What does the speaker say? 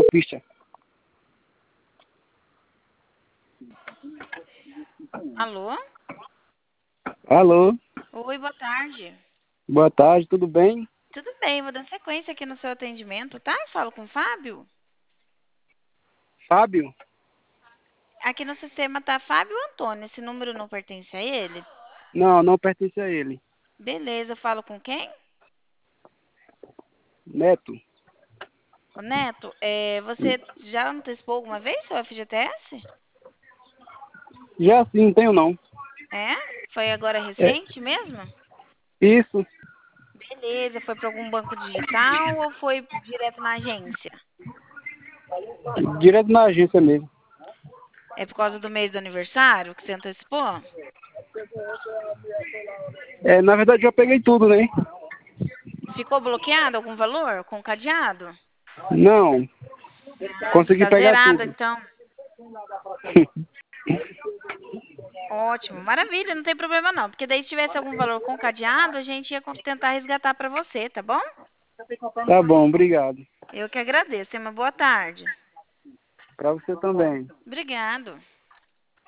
Ficha. Alô? Alô? Oi, boa tarde. Boa tarde, tudo bem? Tudo bem, vou dar sequência aqui no seu atendimento, tá? Falo com o Fábio. Fábio? Aqui no sistema tá Fábio Antônio. Esse número não pertence a ele? Não, não pertence a ele. Beleza, eu falo com quem? Neto? Ô, Neto, você já antecipou alguma vez seu FGTS? Já sim, não tenho não. É? Foi agora É, recente mesmo? isso, Beleza, foi para algum banco digital ou foi direto na agência? direto na agência mesmo. É por causa do mês do aniversário que você antecipou? Na verdade já peguei tudo, né? Ficou bloqueado algum valor com cadeado? Não, Ah, consegui tá pegar zerado tudo. então. Ótimo, maravilha, não tem problema não. Porque daí se tivesse algum valor com cadeado, a gente ia tentar resgatar para você, tá bom? Tá bom, obrigado. Eu que agradeço. Tenha uma boa tarde. Pra você também. Obrigado.